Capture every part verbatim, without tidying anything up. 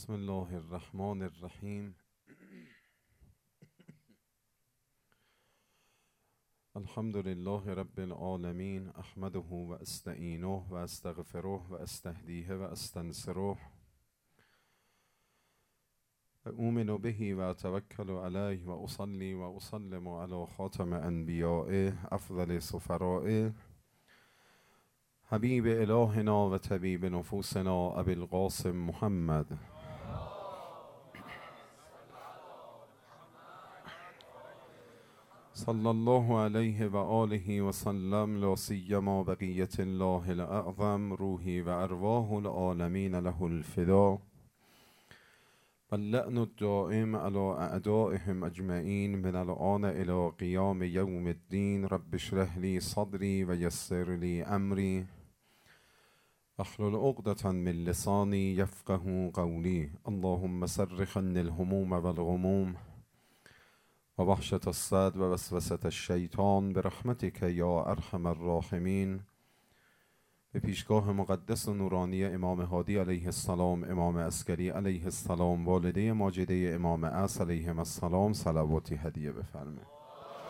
بسم الله الرحمن الرحیم. الحمد لله رب العالمین، احمده و استعینه و استغفره و استهدیه و استنصره و اؤمن به و اتوکل علیه و اصلی و اسلم علی خاتم انبیائه افضل سفرائه حبیب الهنا و طبیب نفوسنا ابی القاسم محمد صلی الله علیه و آله و سلم، لا سیما بقیت الله الاعظم، روحی و ارواح العالمین له الفدا و اللعن الدائم علی اعدائهم اجمعین من الآن الی قیام یوم الدین. رب اشرح لی صدری و یسر لی امری واحلل عقدة من لسانی یفقهوا قولی. اللهم صرف عني الهموم والغموم و وحشة الصدر و وسوسة الشیطان برحمتک یا ارحم الراحمین. به پیشگاه مقدس و نورانی امام هادی علیه السلام، امام عسکری علیه السلام، والده ماجده امام عصر علیهم السلام صلواتی هدیه بفرمایید.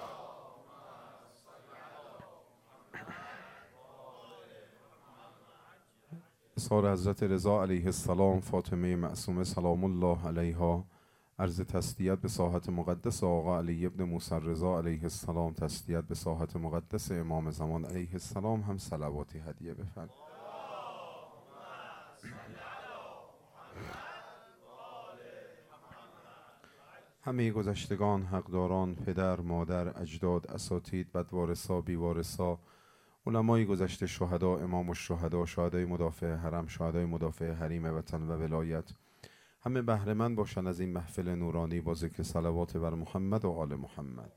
اظهار حضرت رضا علیه السلام فاطمه معصومه سلام الله علیها، عرض تسلیت به ساحت مقدس آقا علی ابن موسی رضا علیه السلام، تسلیت به ساحت مقدس امام زمان علیه السلام هم صلواتی هدیه بفرمایید. همه گذشتگان، حقداران، پدر، مادر، اجداد، اساتید، بدوارثا، بیوارثا، علمای گذشته، شهدا، امام الشهدا، شهدای مدافع حرم، شهدای مدافع حریم وطن و ولایت، همه بهره مند باشند از این محفل نورانی با ذکر صلوات بر محمد و آل محمد.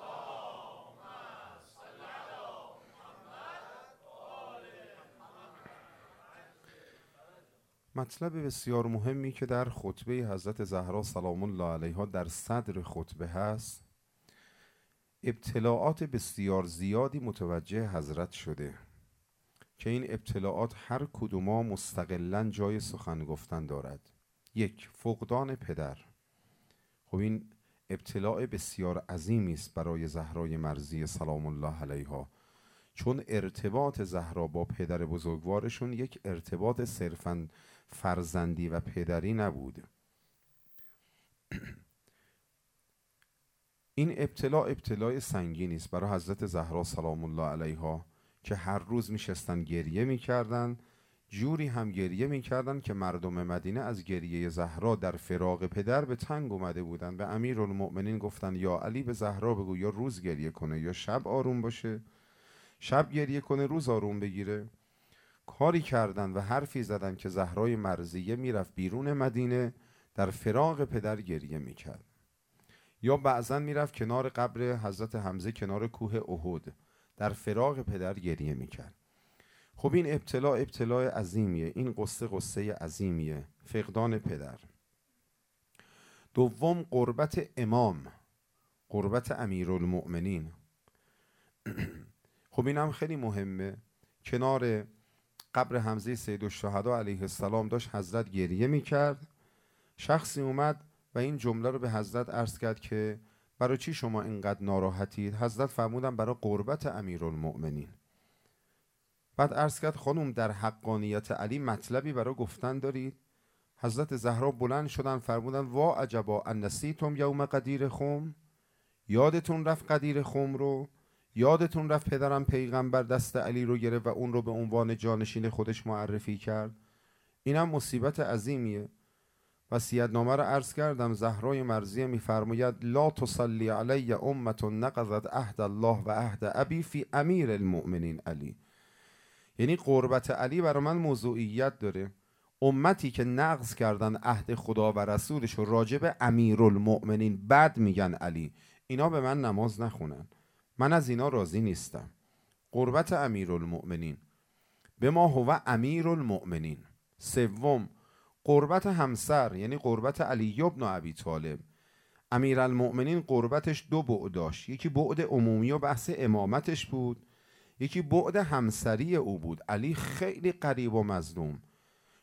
مطلب بسیار مهمی که در خطبه حضرت زهرا سلام الله علیها در صدر خطبه هست، ابتلاعات بسیار زیادی متوجه حضرت شده که این ابتلاعات هر کدوما مستقلاً جای سخن گفتن دارد. یک، فقدان پدر. خب این ابتلاع بسیار عظیمی است برای زهرای مرضیه سلام الله علیها، چون ارتباط زهرا با پدر بزرگوارشون یک ارتباط صرفاً فرزندی و پدری نبود. این ابتلاع ابتلاع سنگینی است برای حضرت زهرا سلام الله علیها که هر روز میشستن گریه میکردن، جوری هم گریه میکردن که مردم مدینه از گریه زهرا در فراق پدر به تنگ اومده بودن. به امیرالمؤمنین گفتن یا علی به زهرا بگو یا روز گریه کنه یا شب آروم باشه، شب گریه کنه روز آروم بگیره. کاری کردن و حرفی زدن که زهرای مرضیه میرفت بیرون مدینه در فراق پدر گریه میکرد، یا بعضن میرفت کنار قبر حضرت حمزه کنار کوه احد در فراق پدر گریه میکرد. خب این ابتلاع ابتلاع عظیمیه، این قصه قصه عظیمیه، فقدان پدر. دوم، قربت امام، قربت امیرالمؤمنین. خب این هم خیلی مهمه. کنار قبر حمزه سید الشهدا علیه السلام داشت حضرت گریه میکرد، شخصی اومد و این جمله رو به حضرت عرض کرد که برای چی شما اینقدر ناراحتید؟ حضرت فرمودن برای قربت امیرالمؤمنین. بعد عرض کرد خانم در حقانیت علی مطلبی برای گفتن دارید؟ حضرت زهرا بلند شدن فرمودن وا عجبا ان نسیتم یوم قدیر خم، یادتون رفت قدیر خم رو؟ یادتون رفت پدرم پیغمبر دست علی رو گرفت و اون رو به عنوان جانشین خودش معرفی کرد؟ اینم مصیبت عظیمیه. وصیت‌نامه رو عرض کردم، زهرای مرضیه میفرماید لا تصلی علی امة نقضت عهد الله و عهد ابی فی امیر المؤمنین علی. یعنی قربت علی برای من موضوعیت داره. امتی که نقض کردن عهد خدا و رسولش رو راجع به امیرالمؤمنین بد میگن علی، اینا به من نماز نخونن، من از اینا راضی نیستم. قربت امیرالمؤمنین به ما هو امیرالمؤمنین. سوم، قربت همسر، یعنی قربت علی ابن ابی طالب. امیرالمؤمنین قربتش دو بعد داشت، یکی بعد عمومی و بحث امامتش بود، یکی بعد همسری او بود. علی خیلی قریب و مظلوم،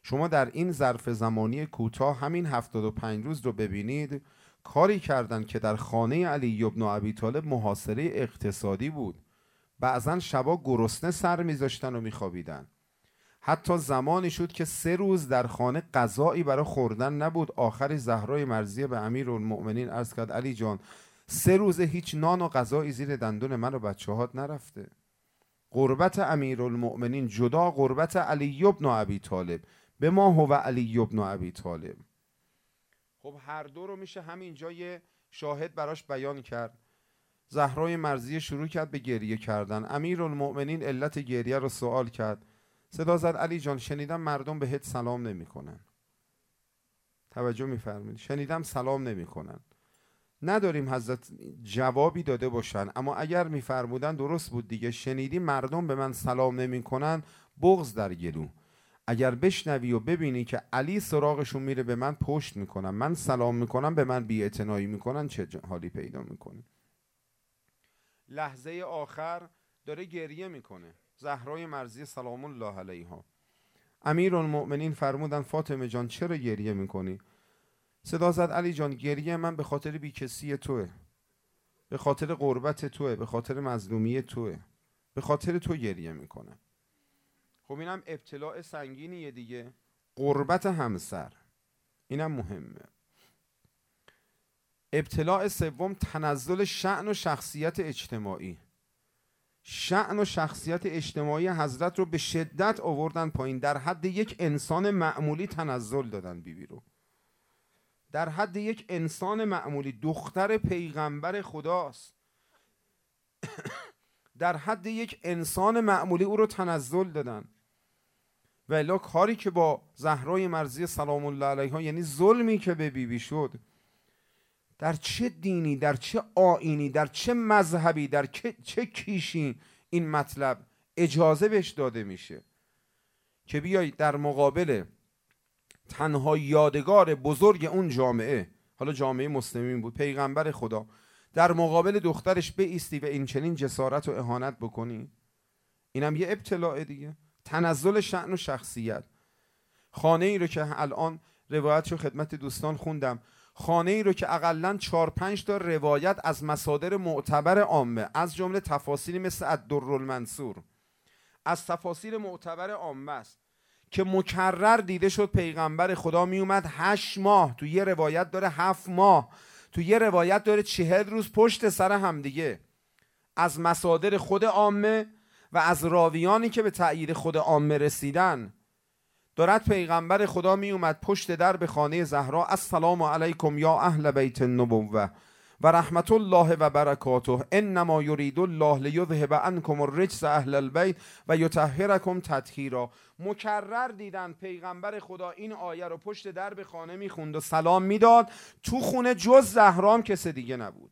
شما در این ظرف زمانی کوتاه همین هفتاد و پنج روز رو ببینید، کاری کردن که در خانه علی بن ابی طالب محاصره اقتصادی بود. بعضن شبا گرسنه سر میذاشتن و میخوابیدن. حتی زمانی شد که سه روز در خانه غذایی برای خوردن نبود. آخری زهرای مرضیه به امیرالمؤمنین عرض کرد علی جان، سه روز هیچ نان و غذایی زیر دندون من و بچه‌هات نرفته. قربت امیرالمؤمنین جدا قربت علی بن ابی طالب، به ما هو علی بن ابی طالب. خب هر دو رو میشه همینجا یه شاهد براش بیان کرد. زهرای مرضیه شروع کرد به گریه کردن. امیرالمؤمنین علت گریه رو سوال کرد. صدا زد علی جان، شنیدم مردم بهت سلام نمیکنن. توجه میفرمایید، شنیدم سلام نمیکنن. نداریم حضرت جوابی داده باشن، اما اگر میفرمودن درست بود دیگه. شنیدی مردم به من سلام نمیکنن، بغض در گلو. اگر بشنوی و ببینی که علی سراغشون میره به من پشت میکنن، من سلام میکنم به من بی‌اعتنایی میکنن، چه حالی پیدا میکنه؟ لحظه آخر داره گریه میکنه زهرای مرضیه سلام الله علیها. امیرالمؤمنین فرمودن فاطمه جان چرا گریه میکنی؟ صدا زد علی جان، گریه من به خاطر بیکسی توه، به خاطر غربت توه، به خاطر مظلومی توه، به خاطر تو گریه میکنم. خب اینم ابتلاء سنگینیه دیگه. غربت همسر، اینم مهمه. ابتلاء سوم تنزل شأن و شخصیت اجتماعی. شأن و شخصیت اجتماعی حضرت رو به شدت آوردن پایین. در حد یک انسان معمولی تنزل دادن بیبی رو. در حد یک انسان معمولی، دختر پیغمبر خداست. در حد یک انسان معمولی او رو تنزل دادن. و الا کاری که با زهرای مرضیه سلام الله علیها، یعنی ظلمی که به بیبی شد، در چه دینی، در چه آیینی، در چه مذهبی، در چه کیشی این مطلب اجازه بهش داده میشه که بیای در مقابل تنها یادگار بزرگ اون جامعه، حالا جامعه مسلمین بود، پیغمبر خدا، در مقابل دخترش بایستی و این چنین جسارت و اهانت بکنی؟ اینم یه ابتلاء دیگه. تنزل شأن و شخصیت. خانه ای رو که الان روایتشو خدمت دوستان خوندم، خانه ای رو که اقلن چار پنج تا روایت از مصادر معتبر عامه، از جمله تفاسیری مثل الدرالمنصور، از تفاسیر معتبر عامه است که مکرر دیده شد پیغمبر خدا می اومد هشت ماه، تو یه روایت داره هفت ماه، تو یه روایت داره چهل روز پشت سر هم دیگه، از مصادر خود عامه و از راویانی که به تأیید خود عامه رسیدن، دارد پیغمبر خدا می اومد پشت در به خانه زهرا، السلام علیکم یا اهل بیت النبوه و رحمت الله و برکاته، انما یرید الله لیذهب عنکم الرجس اهل البیت و یطهرکم تطهیرا. مکرر دیدن پیغمبر خدا این آیه رو پشت در به خانه میخوند و سلام میداد. تو خونه جز زهرام کس دیگه نبود.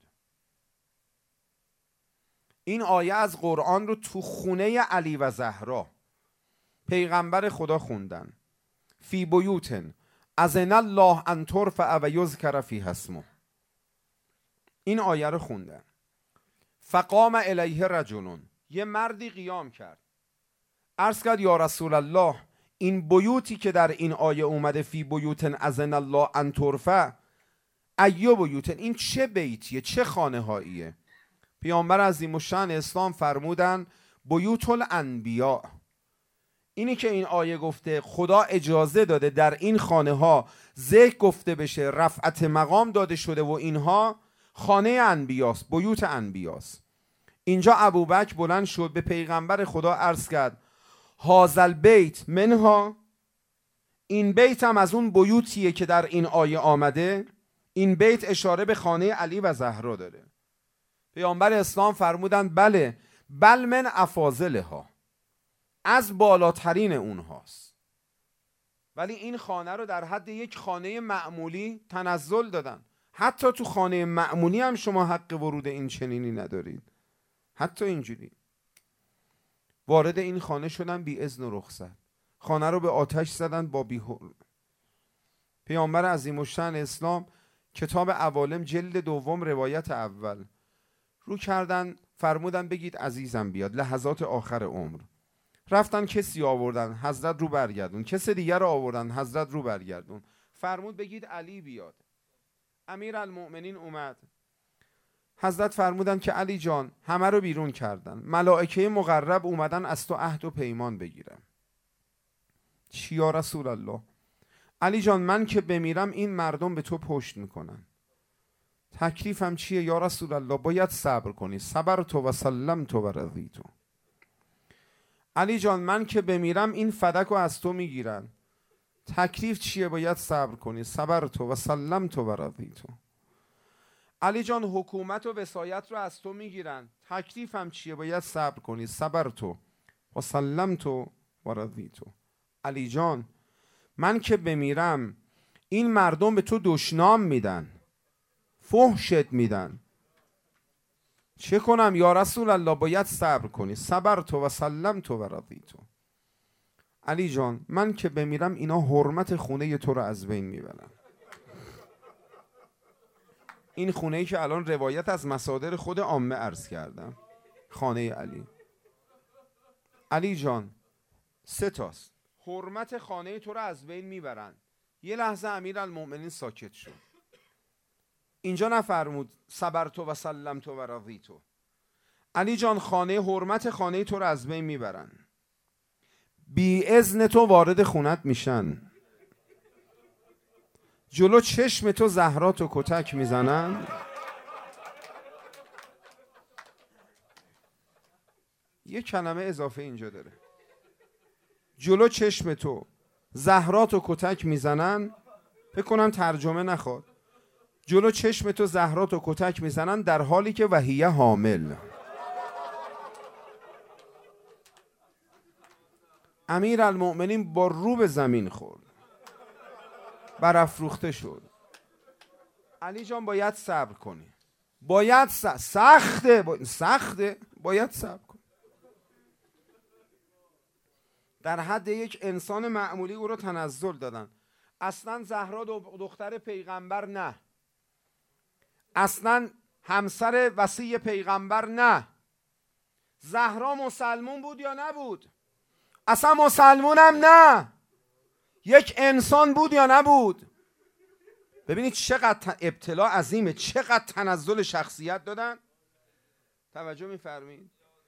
این آیه از قرآن رو تو خونه علی و زهرا پیغمبر خدا خوندن. فی بیوتن اذن الله ان ترفع و یذکر فیها اسمه. این آیه رو خوندن. فقام الیه رجل، یه مردی قیام کرد، عرض کرد یا رسول الله، این بیوتی که در این آیه اومده فی بیوتن اذن الله ان ترفع، ایو بیوتن، این چه بیتیه، چه خانه هاییه؟ پیامبر عظیم الشأن اسلام فرمودن بیوت الانبیاء. اینی که این آیه گفته خدا اجازه داده در این خانه ها ذکر گفته بشه، رفعت مقام داده شده و اینها، خانه انبیاست، بیوت انبیاست. اینجا ابوبکر بلند شد به پیغمبر خدا عرض کرد هازل بیت منها، این بیت هم از اون بیوتیه که در این آیه آمده. این بیت اشاره به خانه علی و زهرا داره. پیامبر اسلام فرمودن بله، بل من افاضلها، از بالاترین اونهاست. ولی این خانه رو در حد یک خانه معمولی تنزل دادن. حتی تو خانه معمولی هم شما حق ورود این چنینی ندارید. حتی اینجوری وارد این خانه شدن بی اذن و رخصت، خانه رو به آتش زدن با بیهول. پیامبر عظیم الشأن اسلام کتاب عوالم جلد دوم روایت اول رو کردن، فرمودن بگید عزیزم بیاد، لحظات آخر عمر. رفتن کسی آوردن، حضرت رو برگردون. کس دیگر رو آوردن، حضرت رو برگردون. فرمود بگید علی بیاد. امیر المؤمنین اومد. حضرت فرمودن که علی جان همه رو بیرون کردن، ملائکه مقرب اومدن از تو عهد و پیمان بگیرن. چی یا رسول الله؟ علی جان من که بمیرم این مردم به تو پشت میکنن. تکلیفم چیه یا رسول الله؟ باید صبر کنی. صبرت و سلمت و رضیت. علی جان من که بمیرم این فدک رو از تو میگیرن. تکلیف چیه؟ باید صبر کنی. صبرت و سلمت و رضیت. علی جان حکومت و وصایت رو از تو میگیرن. تکلیفم چیه؟ باید صبر کنی. صبرت و سلمت و رضیت. علی جان من که بمیرم این مردم به تو دشنام میدن، فحشت میدن. چه کنم یا رسول الله؟ باید صبر کنی. صبرت و سلمت و رضیت. علی جان من که بمیرم اینا حرمت خونه تو رو از بین میبرن. این خونه ای که الان روایت از مصادر خود عامه عرض کردم، خانه علی. علی جان سه تاست، حرمت خانه تو رو از بین میبرن. یه لحظه امیر المؤمنین ساکت شد. اینجا نفرمود صبرت و سلمت و رضیت. علی جان خانه، حرمت خانه تو رو از بین میبرن، بی اذن تو وارد خونت میشن، جلو چشم تو زهرا تو کتک میزنن. یه کلمه اضافه اینجا داره، جلو چشم تو زهرا تو کتک میزنن. فکر کنم ترجمه نخواد. جلو چشم تو زهرا تو کتک میزنن در حالی که وهیه حامل. امیر المؤمنین با رو به زمین خورد، برافروخته شد. علی جان باید صبر کنی. باید س... سخته با... سخته باید صبر کنی. در حد یک انسان معمولی او رو تنزل دادن. اصلا زهرا دختر پیغمبر نه، اصلا همسر وصی پیغمبر نه. زهرا مسلمون بود یا نبود؟ اصلا مسلمونم نه. یک انسان بود یا نبود؟ ببینید چقدر ابتلا عظیمه، چقدر تنزل شخصیت دادن. توجه می‌فرمایید؟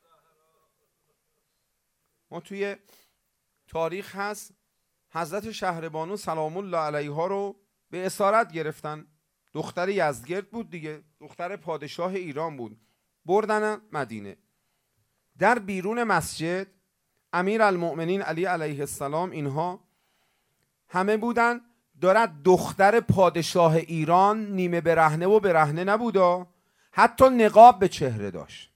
ما توی تاریخ هست حضرت شهربانو سلام الله علیها رو به اسارت گرفتن. دختر یزدگرد بود دیگه، دختر پادشاه ایران بود. بردن مدینه. در بیرون مسجد امیر المؤمنین علی علیه السلام اینها همه بودن. دارد دختر پادشاه ایران نیمه برهنه و برهنه نبودا، حتی نقاب به چهره داشت.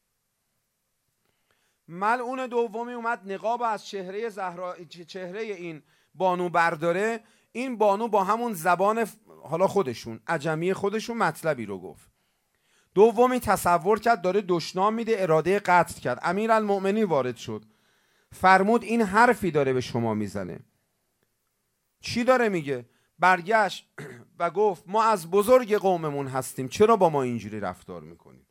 ملعون دومی اومد نقاب از چهره زهرا، چهره این بانو برداره. این بانو با همون زبان حالا خودشون عجمی خودشون مطلبی رو گفت. دومی تصور کرد داره دشنام میده، اراده قتل کرد. امیر المؤمنین وارد شد، فرمود این حرفی داره به شما میزنه. چی داره میگه؟ برگشت و گفت ما از بزرگ قوممون هستیم، چرا با ما اینجوری رفتار میکنید؟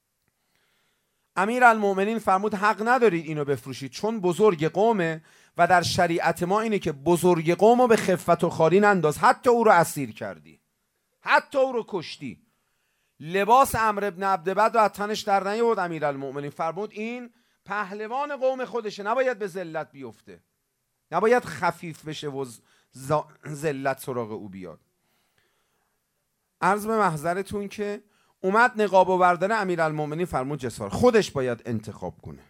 امیر المؤمنین فرمود حق ندارید اینو بفروشید، چون بزرگ قومه و در شریعت ما اینه که بزرگ قومو به خفت و خواری ننداز. حتی او رو اسیر کردی، حتی او رو کشتی. لباس عمرو بن عبدبد رو از تنش در نیاورد. امیر المؤمنین فرمود این پهلوان قوم خودشه، نباید به ذلت بیفته، نباید خفیف بشه و ذلت سراغ او بیاد. عرض به محضرتون که اومد نقاب و بردن. امیر المؤمنین فرمود جسار خودش باید انتخاب کنه.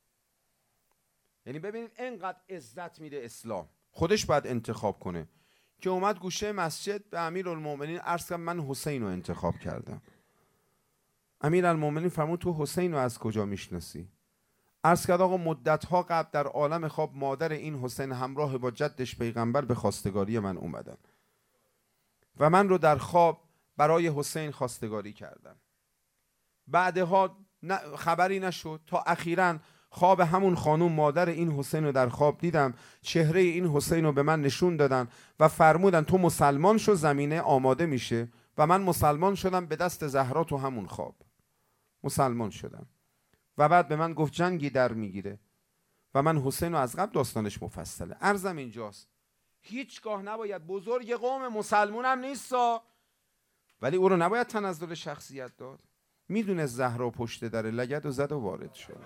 یعنی ببینید اینقدر عزت میده اسلام، خودش باید انتخاب کنه. که اومد گوشه مسجد به امیر المؤمنین عرض کرد من حسین رو انتخاب کردم. امیر المؤمنین فرمود تو حسین رو از کجا میشناسی؟ عرض کرد آقا مدتها قبل در عالم خواب مادر این حسین همراه با جدش پیغمبر به خواستگاری من اومدن و من رو در خواب برای حسین خواستگاری کردن. بعدها خبری نشد تا اخیراً خواب همون خانوم مادر این حسین رو در خواب دیدم. چهره این حسین رو به من نشون دادن و فرمودن تو مسلمان شو، زمینه آماده میشه. و من مسلمان شدم به دست زهرا تو همون خواب مسلمان شدم. و بعد به من گفت جنگی در میگیره و من حسین رو از قبل داستانش مفصله. عرضم اینجاست هیچگاه نباید، بزرگ قوم مسلمون هم نیستا، ولی او رو نباید تنزل شخصیت داد. میدونه زهرا پشت در لگد و زد و وارد شد.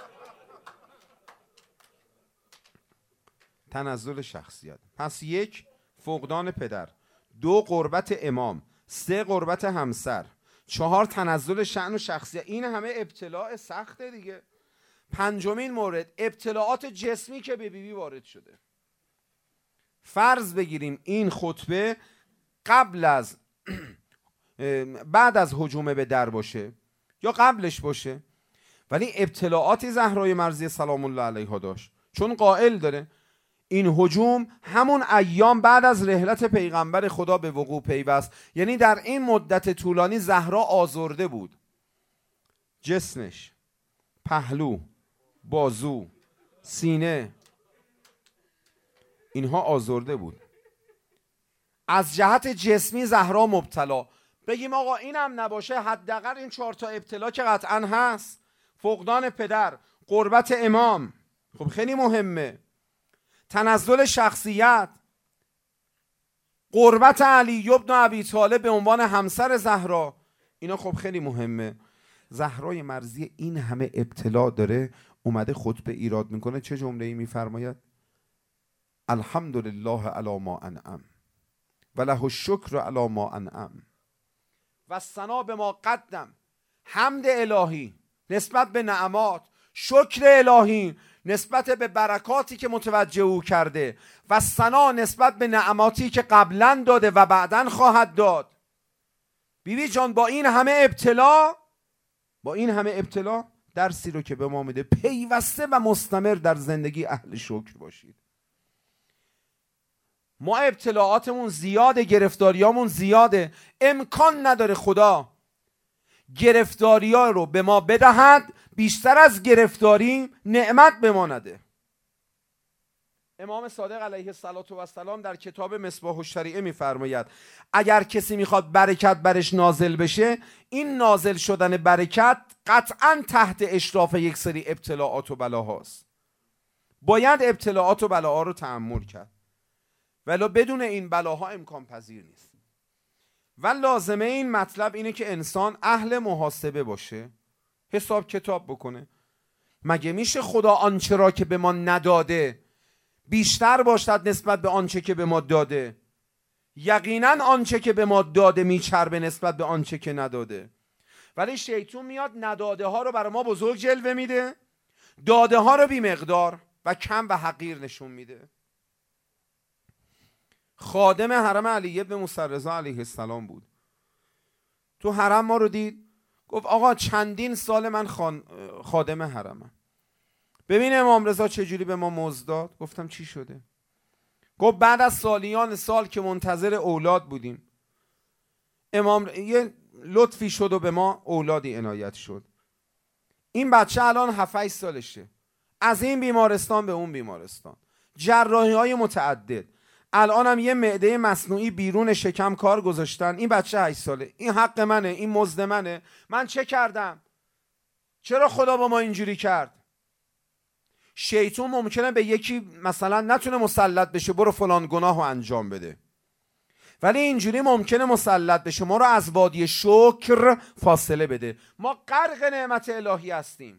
تنزل شخصیت. پس یک، فقدان پدر، دو، قربت امام، سه، قربت همسر، چهار، تنزل شأن و شخصیت. این همه ابتلاع سخته دیگه. پنجمین مورد، ابتلاعات جسمی که به بیبی وارد شده. فرض بگیریم این خطبه قبل از بعد از هجوم به در باشه یا قبلش باشه، ولی ابتلاعاتی زهرای مرضیه سلام الله علیها داشت، چون قائل داره این هجوم همون ایام بعد از رحلت پیغمبر خدا به وقوع پیوست. یعنی در این مدت طولانی زهرا آزرده بود، جسمش، پهلو، بازو، سینه، اینها آزرده بود. از جهت جسمی زهرا مبتلا. بگیم آقا اینم نباشه، حداقل این چهار تا ابتلا که قطعا هست، فقدان پدر، قربت امام، خب خیلی مهمه، تنزل شخصیت، قربت علی ابن ابی طالب به عنوان همسر زهرا، اینا خب خیلی مهمه. زهرای مرضیه این همه ابتلا داره، اومده خطبه ایراد میکنه، چه جمله‌ای میفرماید؟ الحمدلله علی ما انعم و له الشکر علی ما انعم و ثنا به ما قدم. حمد الهی نسبت به نعمات، شکر الهی نسبت به برکاتی که متوجه او کرده و ثنا نسبت به نعماتی که قبلا داده و بعدن خواهد داد. بیبی جان با این همه ابتلا، با این همه ابتلا درسی رو که به ما میده، پیوسته و مستمر در زندگی اهل شکر باشید. ما ابتلاعاتمون زیاده، گرفتاریامون زیاده، امکان نداره خدا گرفتاریا رو به ما بدهد بیشتر از گرفتاری نعمت به ما نده. امام صادق علیه السلام در کتاب مصباح الشریعه میفرماید اگر کسی میخواد برکت برش نازل بشه، این نازل شدن برکت قطعا تحت اشراف یک سری ابتلاعات و بلاهاست. باید ابتلاعات و بلاها رو تحمل کرد، ولی بدون این بلاها امکان پذیر نیست. و لازمه این مطلب اینه که انسان اهل محاسبه باشه، حساب کتاب بکنه. مگه میشه خدا آنچه را که به ما نداده بیشتر باشد نسبت به آنچه که به ما داده؟ یقینا آنچه که به ما داده میچربه نسبت به آنچه که نداده. ولی شیطان میاد نداده ها رو برای ما بزرگ جلوه میده، داده ها رو بی مقدار و کم و حقیر نشون میده. خادم حرم علی ابن موسی رضا علیه السلام بود. تو حرم ما رو دید، گفت آقا چندین سال من خان... خادم حرمم، ببین امام رضا چجوری به ما مزد داد. گفتم چی شده؟ گفت بعد از سالیان سال که منتظر اولاد بودیم، امام یه لطفی شد و به ما اولادی عنایت شد. این بچه الان هفت هشت سالشه، از این بیمارستان به اون بیمارستان، جراحی های متعدد، الان هم یه معده مصنوعی بیرون شکم کار گذاشتن. این بچه هشت ساله، این حق منه، این مزد منه. من چه کردم؟ چرا خدا با ما اینجوری کرد؟ شیطان ممکنه به یکی مثلا نتونه مسلط بشه برو فلان گناه رو انجام بده، ولی اینجوری ممکنه مسلط بشه ما رو از وادی شکر فاصله بده. ما غرق نعمت الهی هستیم،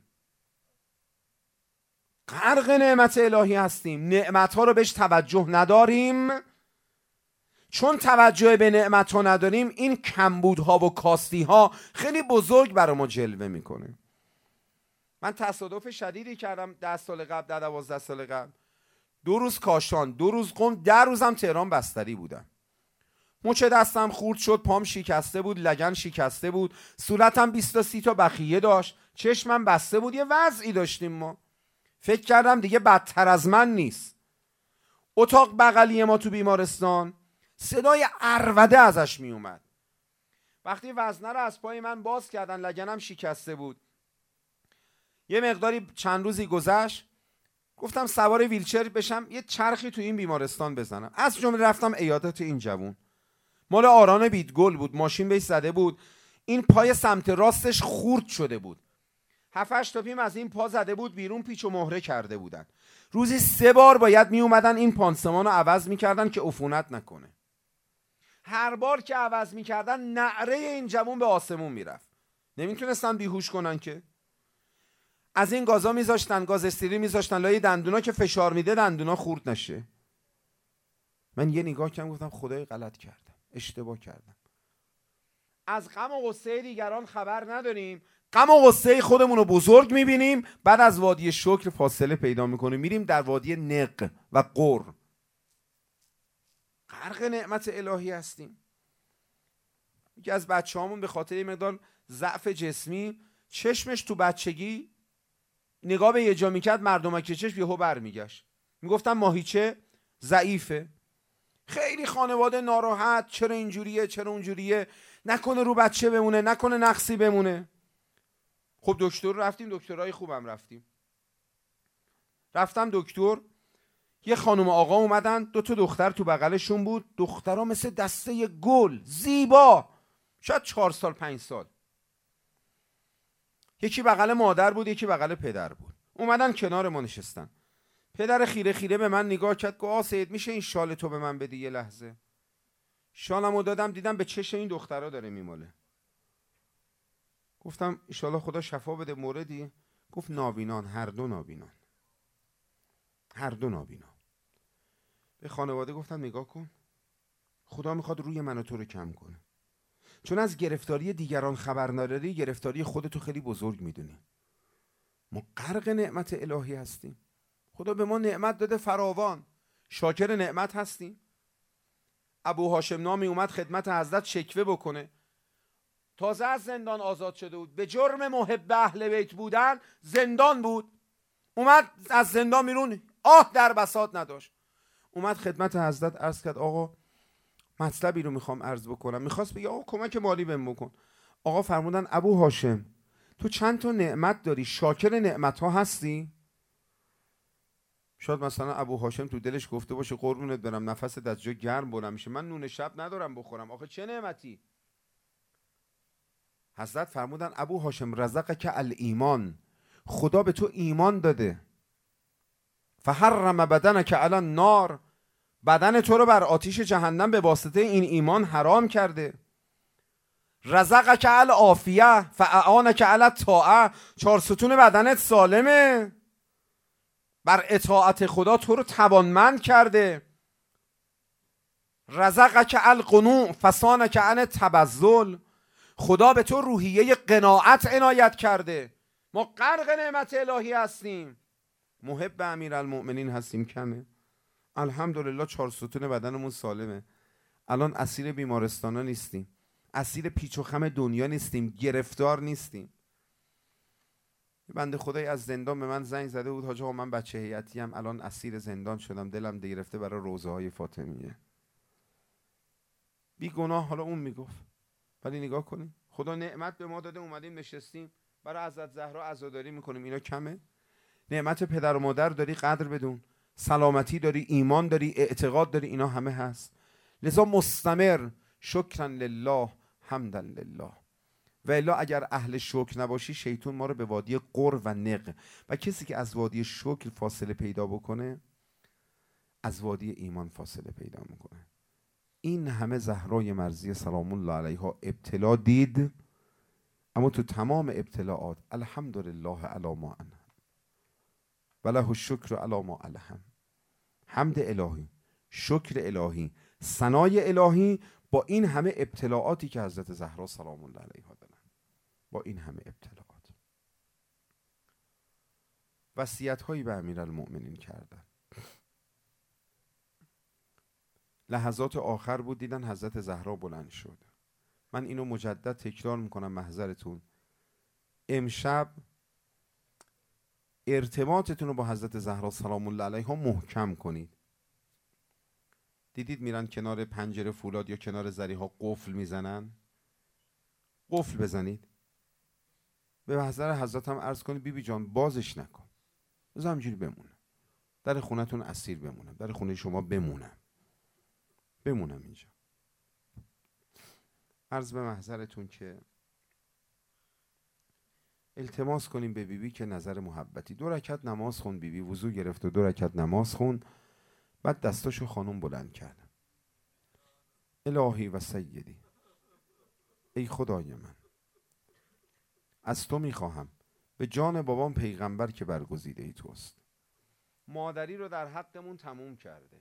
غرق نعمت الهی هستیم، نعمت ها رو بهش توجه نداریم. چون توجه به نعمت ها نداریم، این کمبودها و کاستی ها خیلی بزرگ برای ما جلوه میکنه. من تصادف شدیدی کردم ده سال قبل، ده دوازده سال قبل. دو روز کاشان، دو روز قم، ده روزم تهران بستری بودم. مچ دستم خورد شد، پام شکسته بود، لگن شکسته بود، صورتم بیست تا سی تا بخیه داشت، چشمم بسته بود، یه وضعی داشتیم ما. فکر کردم دیگه بدتر از من نیست. اتاق بغلی ما تو بیمارستان صدای عربده ازش می اومد. وقتی وزنه رو از پای من باز کردن، لگنم شکسته بود، یه مقداری چند روزی گذشت، گفتم سوار ویلچر بشم یه چرخی تو این بیمارستان بزنم. از جمله رفتم عیادت این جوون، مال آران بیدگل بود، ماشین بهش زده بود، این پای سمت راستش خورد شده بود. هفتش تا پیم از این پا زده بود بیرون، پیچ و مهره کرده بودن. روزی سه بار باید می اومدن این پانسمان رو عوض میکردن که عفونت نکنه. هر بار که عوض میکردن نعره این جوون به آسمون میرفت. نمیتونستن بیهوش کنن که. از این گازا میذاشتن، گاز استیری میذاشتن لای دندونا که فشار میده دندونا خورد نشه. من یه نگاه کردم گفتم خدای غلط کردم، اشتباه کردم. از غم و غصه دیگران خبر نداریم، غم و غصه خودمون رو بزرگ میبینیم، بعد از وادی شکر فاصله پیدا میکنیم، میریم در وادی نق و قر. غرق نعمت الهی هستیم. یکی از بچه هامون به خاطر این مقدار ضعف جسمی چشمش تو بچگی نگاه به یه جا میکرد مردمک چشم یهو برمیگشت، میگفتن ماهیچه ضعیفه. خیلی خانواده ناراحت، چرا اینجوریه چرا اونجوریه، نکنه رو بچه بمونه، نکنه نقصی بمونه. خب دکتر رفتیم، دکترای خوبم رفتیم. رفتم دکتر، یه خانم آقا اومدن، دو تا دختر تو بغلشون بود، دخترها مثل دسته گل زیبا، شاید چهار سال پنج سال. یکی بغل مادر بود یکی بغل پدر بود. اومدن کنار ما نشستن. پدر خیره خیره به من نگاه کرد، گفت آ سید میشه این شال تو به من بدی یه لحظه؟ شالمو دادم، دیدم به چشم این دخترها داره میماله. گفتم ان شاءالله خدا شفا بده. موردی؟ گفت نابینان، هر دو نابینان، هر دو نابینان. به خانواده گفتم نگاه کن، خدا میخواد روی من و تو رو کم کنه، چون از گرفتاری دیگران خبر نداری، گرفتاری خودتو خیلی بزرگ میدونی. ما غرق نعمت الهی هستیم. خدا به ما نعمت داده فراوان، شاکر نعمت هستیم. ابو هاشم نامی اومد خدمت حضرت شکوه بکنه، تازه از زندان آزاد شده بود، به جرم محب اهل بیت بودن زندان بود. اومد از زندان بیرون، آه در بساط نداشت. اومد خدمت حضرت عرض کرد آقا مطلبی رو میخوام عرض بکنم. میخواست بگه آقا کمک مالی بهم بکن. آقا فرمودن ابو هاشم تو چند تا نعمت داری، شاکر نعمت ها هستی؟ شاید مثلا ابو هاشم تو دلش گفته باشه قربونت برم نفست از جا گرم بلند میشه، من نون شب ندارم بخورم، آخه چه نعمتی؟ حضرت فرمودن ابو هاشم رزقک الایمان، خدا به تو ایمان داده. فحرم بدنک علی النار، بدن تو رو بر آتیش جهنم به واسطه این ایمان حرام کرده. رزقک العافیه فاعانک علی الطاعه، چهار ستون بدنت سالمه، بر اطاعت خدا تو رو توانمند کرده. رزقک القنوع فصانک عن التبذل، خدا به تو روحیه قناعت عنایت کرده. ما غرق نعمت الهی هستیم. محب امیرالمؤمنین هستیم کمه؟ الحمدلله چهار ستون بدنمون سالمه. الان اسیر بیمارستانا نیستیم، اسیر پیچ و خم دنیا نیستیم، گرفتار نیستیم. بنده خدای از زندان به من زنگ زده بود، حاج آقا من بچه هیئتی ام، الان اسیر زندان شدم، دلم گرفته برای روزه های فاطمیه. بی گناه حالا اون میگفت، ولی نگاه کنیم خدا نعمت به ما داده، اومدیم نشستیم برای حضرت زهرا عزاداری میکنیم. اینا کمه؟ نعمت پدر و مادر داری قدر بدون، سلامتی داری، ایمان داری، اعتقاد داری، اینا همه هست. لذا مستمر شکرا لله حمدا لله. و الا اگر اهل شکر نباشی شیطان ما رو به وادی قر و نق، و کسی که از وادی شکر فاصله پیدا بکنه از وادی ایمان فاصله پیدا میکنه. این همه زهرای مرضیه سلام الله علیها ابتلا دید، اما تو تمام ابتلاعات الحمدلله علی ما انعم و له الشکر علی ما الهم. حمد الهی، شکر الهی، ثنای الهی با این همه ابتلاعاتی که حضرت زهرا سلام الله علیها دادن، با این همه ابتلاعات. وصیت هایی به امیرالمؤمنین کردن. لحظات آخر بود دیدن حضرت زهرا بلند شد. من اینو مجدد تکرار میکنم محضرتون، امشب ارتباطتون رو با حضرت زهرا سلام الله علیها محکم کنید. دیدید میرن کنار پنجره فولاد یا کنار زریها قفل میزنن؟ قفل بزنید. به محضر حضرت هم عرض کنید بیبی جان بازش نکن، بذار همجوری بمونه، در خونتون اسیر بمونم، در خونه شما بمونم بمونم اینجا. عرض به محضرتون که التماس کنیم به بیبی بی که نظر محبتی. دو رکعت نماز خون بیبی بی، وضو گرفت و دو رکعت نماز خون. بعد دستاشو خانم بلند کرد. الهی و سیدی، ای خدای من، از تو میخواهم به جان بابام پیغمبر که برگزیده ای توست. مادری رو در حقمون تموم کرده.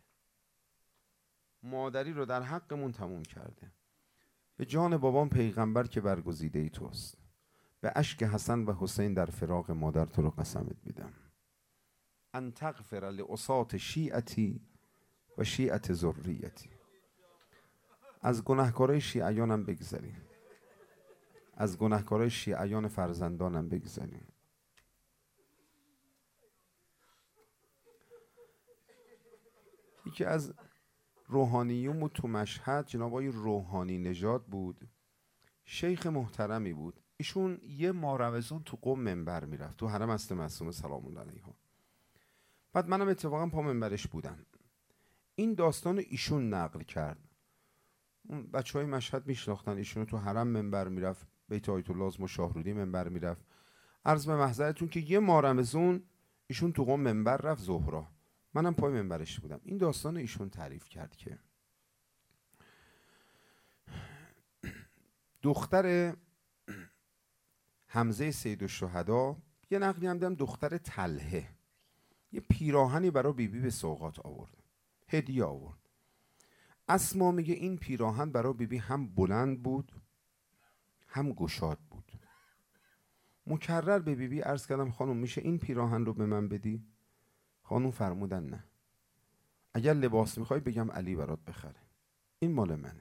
مادری رو در حقمون تموم کرده. به جان بابام پیغمبر که برگزیده ای توست. به اشک حسن و حسین در فراق مادر تو رو قسمت میدم. ان تغفر لعصات شیعتی و شیعت ذریتی. از گناهکارای شیعیانم بگذریم. از گناهکارای شیعیان فرزندانم بگذریم. یکی از روحانیون تو مشهد جناب آقای روحانی نژاد بود، شیخ محترمی بود. ایشون یه ماه رمضان تو قم منبر میرفت، تو حرم است معصومه سلام الله علیها. بعد منم اتفاقا پا منبرش بودم. این داستان ایشون نقل کرد. اون بچه های مشهد میشناختن ایشونو، تو حرم منبر میرفت، بیت آیت الله از شاهرودی منبر میرفت. عرض به محضرتون که یه ماه رمضان ایشون تو قم منبر رفت ظهرا، منم پای منبرش بودم. این داستان ایشون تعریف کرد که دختر حمزه سید الشهدا، یه نقلی هم دیدم دختر طلحه، یه پیراهنی برای بیبی به سوغات آورد، هدیه آورد. اسما میگه این پیراهن برای بیبی هم بلند بود هم گشاد بود. مکرر به بیبی عرض کردم خانم میشه این پیراهن رو به من بدی؟ خانم فرمودن نه، اگر لباس میخوای بگم علی برات بخره، این مال منه.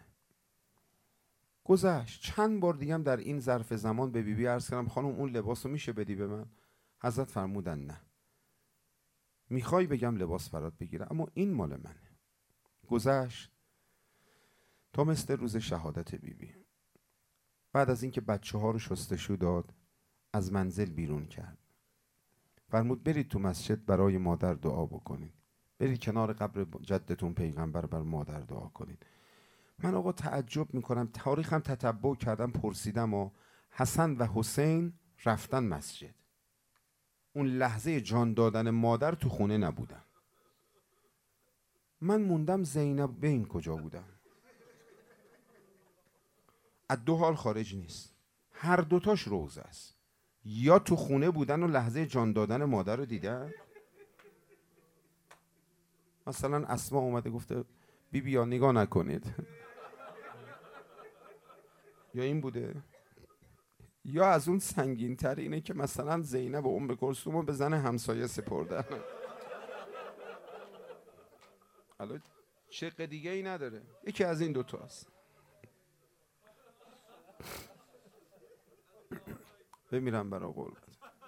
گذشت چند بار دیگم در این ظرف زمان به بیبی عرض کردم خانم اون لباس رو میشه بدی به من؟ حضرت فرمودن نه، میخوای بگم لباس برات بگیره اما این مال منه. گذشت تا مثل روز شهادت بیبی. بعد از اینکه بچه ها رو شستشو داد از منزل بیرون کرد، فرمود برید تو مسجد برای مادر دعا بکنید، برید کنار قبر جدتون پیغمبر بر مادر دعا کنید. من آقا تعجب میکنم، تاریخم تتبع کردم، پرسیدم و حسن و حسین رفتن مسجد، اون لحظه جان دادن مادر تو خونه نبودن. من موندم زینب بین کجا بودم؟ از دو حال خارج نیست، هر دوتاش روزه است. یا تو خونه بودن و لحظه جان دادن مادر رو دیدن. مثلا اسما اومده گفته بی بیا نگاه نکنید، یا این بوده، یا از اون سنگین تر اینه که مثلا زینب و ام کلثوم رو به زن همسایه سپردن. حالا شق دیگه ای نداره، یکی از این دوتا است. بمیرم برا قربت.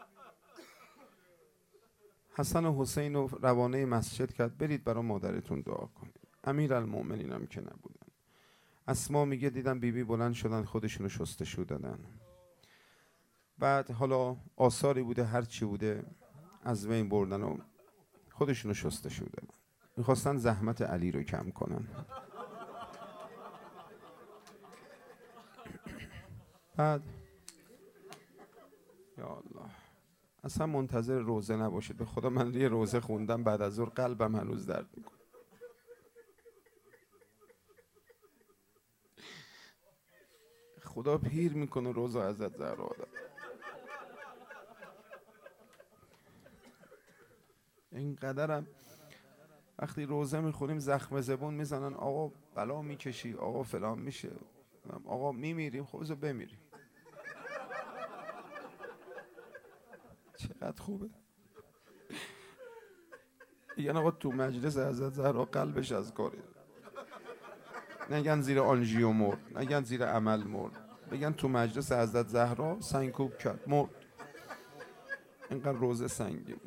حسن و حسین رو روانه مسجد کرد برید برا مادرتون دعا کنید. امیر المؤمنین هم که نبودن. اسما میگه دیدم بیبی بلند شدن خودشونو شستشو دادن. بعد حالا آثاری بوده هر چی بوده از بین بردن و خودشونو شستشو دادن. میخواستن زحمت علی رو کم کنن. بعد یا الله اصلا منتظر روزه نباشید، به خدا من یه روزه خوندم بعد از ظهر قلبم هنوز درد میکنه. خدا پیر میکنه روزه حضرت زهرا آدم. اینقدرم وقتی روزه میخونیم زخم زبون میزنن آقا بلا میکشی، آقا فلان میشه، آقا میمیریم. خب بذار بمیریم. چقدر خوبه. یعنی آقا تو مجلس حضرت زهرا قلبش از کاری، نگن زیر آنژیو مرد، نگن زیر عمل مرد، بگن تو مجلس حضرت زهرا سنگکوب کرد مرد. اینقدر روزه سنگین.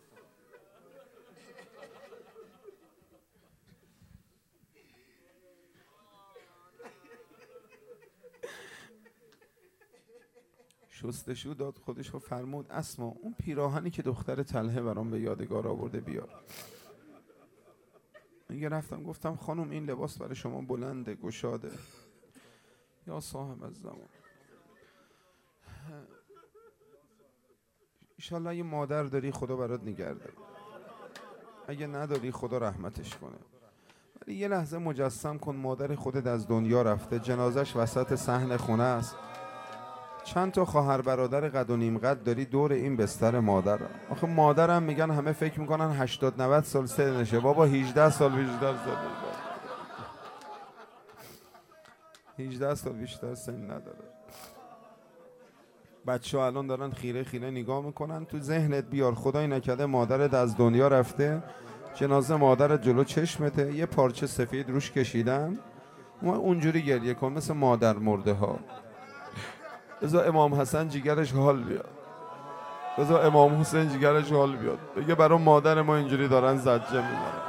شستشو داد خودش رو، فرمود اسما اون پیراهنی که دختر طلحه برام به یادگار آورده بیار. میگه رفتم گفتم خانم این لباس برای شما بلنده گشاده. یا صاحب الزمان انشالله اگه مادر داری خدا برات نگه داره، اگه نداری خدا رحمتش کنه. ولی یه لحظه مجسم کن مادر خودت از دنیا رفته، جنازش وسط صحن خونه است، چند تا خواهر برادر قد و نیم قد داری دور این بستر مادر. آخه مادرم میگن همه فکر میکنن هشتاد نود سال سنشه، بابا هجده سال بیشتر سال هجده سال بیشتر سن نداره. بچه ها الان دارن خیره خیره نگاه میکنن. تو ذهنت بیار خدای نکرده مادرت از دنیا رفته، جنازه مادرت جلو چشمته، یه پارچه سفید روش کشیدن، اونجوری گریه کن مثل مادر مرده ها. بذار امام حسن جیگرش حال بیاد، بذار امام حسین جیگرش حال بیاد، بگه برای مادر ما اینجوری دارن زجه میزنن.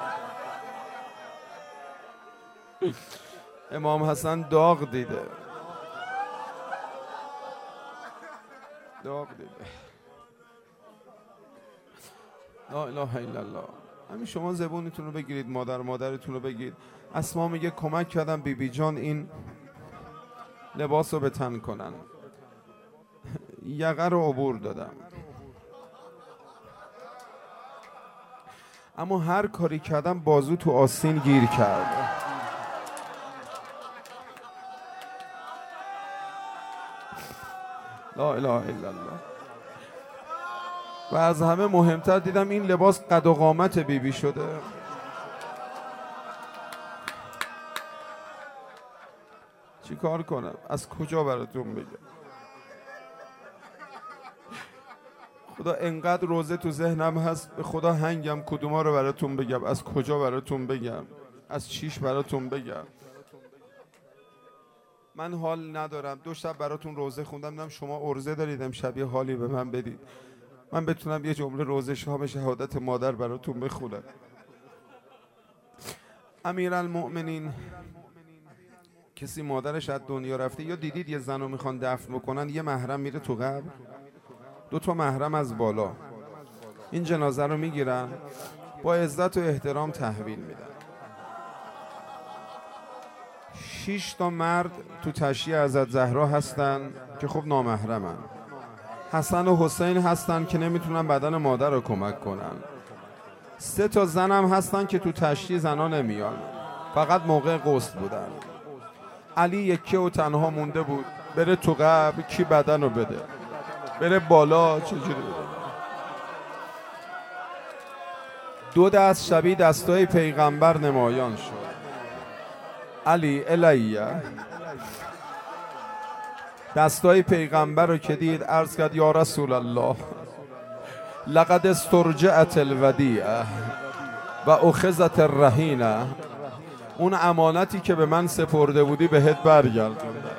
امام حسن داغ دیده، داغ دیده. لا اله الا الله. همین شما زبونتون رو بگیرید، مادر مادرتون رو بگید. اسما میگه کمک کردم بی بی جان این لباس رو به تن کنن، یقه رو عبور دادم، اما هر کاری کردم بازو تو آستین گیر کرد. لا اله الا الله. و از همه مهمتر دیدم این لباس قد و قامت بیبی بی شده. چی کار کنم؟ از کجا براتون بگم؟ خدا انقدر روزه تو ذهنم هست، به خدا هنگم کدوما رو براتون بگم، از کجا براتون بگم، از چیش براتون بگم. من حال ندارم. دو شب براتون روزه خوندم، دیدم شما عرضه دارید امشب یه حالی به من بدید، من بتونم یه جمله روزه شام شهادت مادر براتون بخونم. امیرالمؤمنین، کسی مادرش از دنیا رفته، یا دیدید یه زن رو میخوان دفن بکنن، یه محرم میره تو قبر، دو تا محرم از بالا این جنازه رو میگیرن، با عزت و احترام تحویل میدن. شش تا مرد تو تشییع حضرت زهرا هستن که خب نامحرمن. حسن و حسین هستن که نمیتونن بدن مادر رو کمک کنن. سه تا زن هم هستن که تو تشییع زنا نمیان، فقط موقع غسل بودن. علی یکه و تنها مونده بود، بره تو قبر کی بدن رو بده، بره بالا چجوری بده. دو دست شبیه دستای پیغمبر نمایان شد. علی الیه دستای پیغمبر رو که دید عرض کرد یا رسول الله لقد استرجعت الودیعه و اخذت الرهینه، اون امانتی که به من سپرده بودی بهت برگردونده،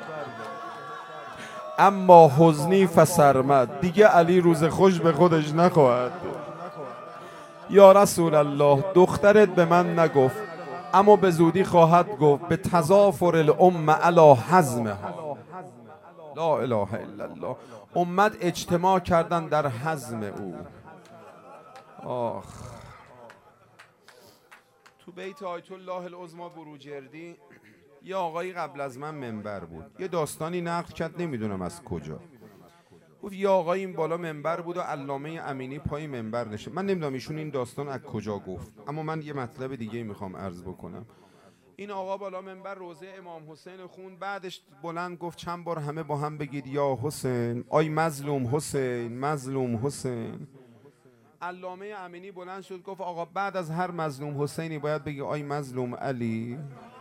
اما حزنی فسرمد، دیگه علی روز خوش به خودش نخواهد. یا رسول الله دخترت به من نگفت اما به زودی خواهد گفت به تضافر الام علی حزمها. لا اله الا الله. امت اجتماع کردن در حزم او. آخ. تو بیت آیت الله العظمی بروجردی یه آقایی قبل از من منبر بود، یه داستانی نقل کرد، نمیدونم از کجا. گفت یه آقایی این بالا منبر بود و علامه امینی پای منبر نشست. من نمیدونم ایشون این داستان از کجا گفت، اما من یه مطلب دیگه میخوام عرض بکنم. این آقا بالا منبر روزه امام حسین خون، بعدش بلند گفت چند بار همه با هم بگید یا حسین، آی مظلوم حسین، مظلوم حسین. علامه امینی بلند شد گفت آقا بعد از هر مظلوم حسینی باید بگی آی مظلوم علی.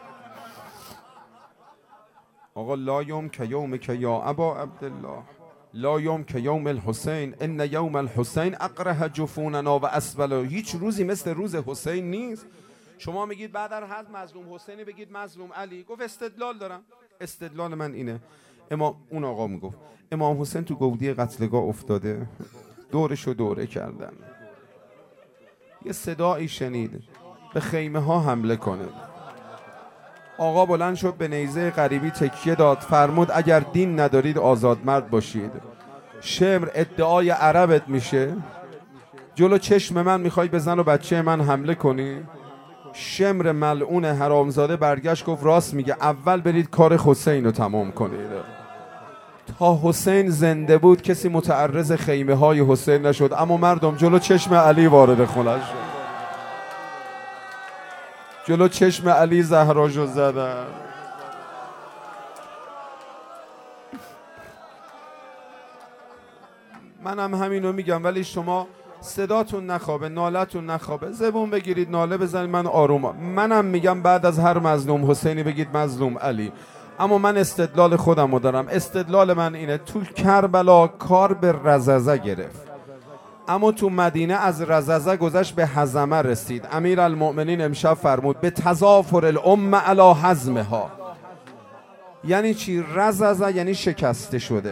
آقا لا یوم که یوم که یا ابا عبدالله، لا یوم که یوم الحسین، ان یوم الحسین اقرح جفوننا و اسبلا. هیچ روزی مثل روز حسین نیست. شما میگید بعد از هر مظلوم حسینی بگید مظلوم علی. گفت استدلال دارم. استدلال من اینه. امام اون آقا میگفت امام حسین تو گودی قتلگاه افتاده، دورشو دوره کردن، یه صدایی شنید به خیمه ها حمله کنه. آقا بلند شد به نیزه غریبی تکیه داد، فرمود اگر دین ندارید آزاد مرد باشید. شمر ادعای عربت میشه، جلو چشم من میخوای به زن و بچه من حمله کنی؟ شمر ملعون حرامزاده برگشت گفت راست میگه، اول برید کار حسین رو تمام کنید. تا حسین زنده بود کسی متعرض خیمه های حسین نشد، اما مردم جلو چشم علی وارد خونه شد، جلو چشم علی زهراشو زدن. منم همینو میگم، ولی شما صداتون نخوابه، نالتون نخوابه، زبون بگیرید ناله بزنید، من آرومم. منم میگم بعد از هر مظلوم حسینی بگید مظلوم علی. اما من استدلال خودم رو دارم. استدلال من اینه تو کربلا کار به رززه گرفت، اما تو مدینه از رززه گذشت به حزمه رسید. امیرالمؤمنین امشب فرمود به تضافر الام علی حزمها. یعنی چی؟ رززه یعنی شکسته شده.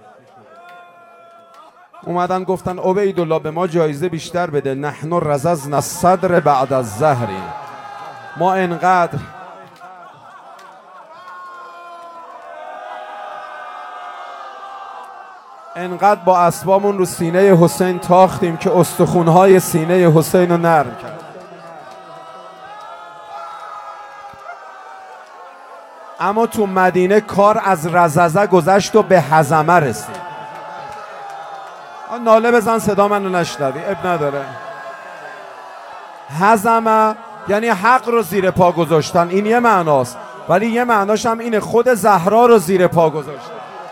اومدن گفتن عبیدالله به ما جایزه بیشتر بده، نحن رززنا الصدر بعد الظهر. ما انقدر انقدر با اسبامون رو سینه حسین تاختیم که استخونهای سینه حسین رو نرم کرد. اما تو مدینه کار از رززه گذشت و به حزمه رسید. ناله بزن صدا منو نشنوی، اب نداره. حزمه یعنی حق رو زیر پا گذاشتن، این یه معناست، ولی یه معناش هم اینه خود زهرا رو زیر پا گذاشتن.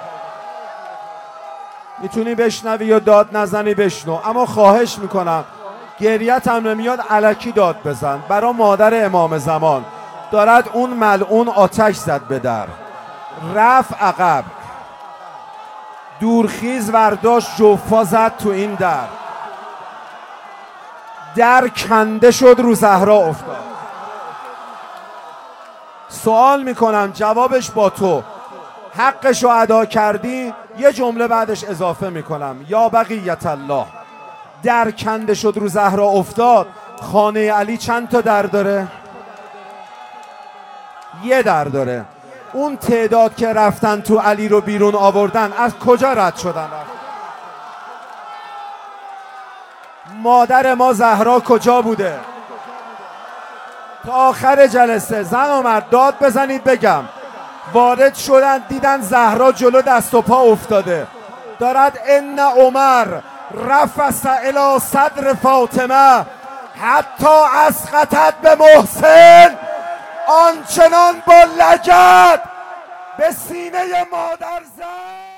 میتونی بشنوی یا داد نزنی بشنو، اما خواهش میکنم گریت هم نمیاد الکی داد بزن. برا مادر امام زمان دارد اون ملعون آتش زد به در، رفت عقب، دورخیز ورداشت جوفا زد تو این در، در کنده شد رو زهرا افتاد. سوال میکنم جوابش با تو، حقشو ادا کردی؟ یه جمله بعدش اضافه میکنم، یا بقیت الله. در کنده شد رو زهرا افتاد. خانه علی چند تا در داره؟ یه در داره. اون تعداد که رفتن تو علی رو بیرون آوردن از کجا رد شدن؟ مادر ما زهرا کجا بوده؟ تا آخر جلسه زن و مرد داد بزنید بگم. وارد شدن دیدن زهرا جلو دست و پا افتاده، دارد ان عمر رفس الی صدر فاطمه حتی اسقطت به محسن، آنچنان با لگد به سینه مادر زد.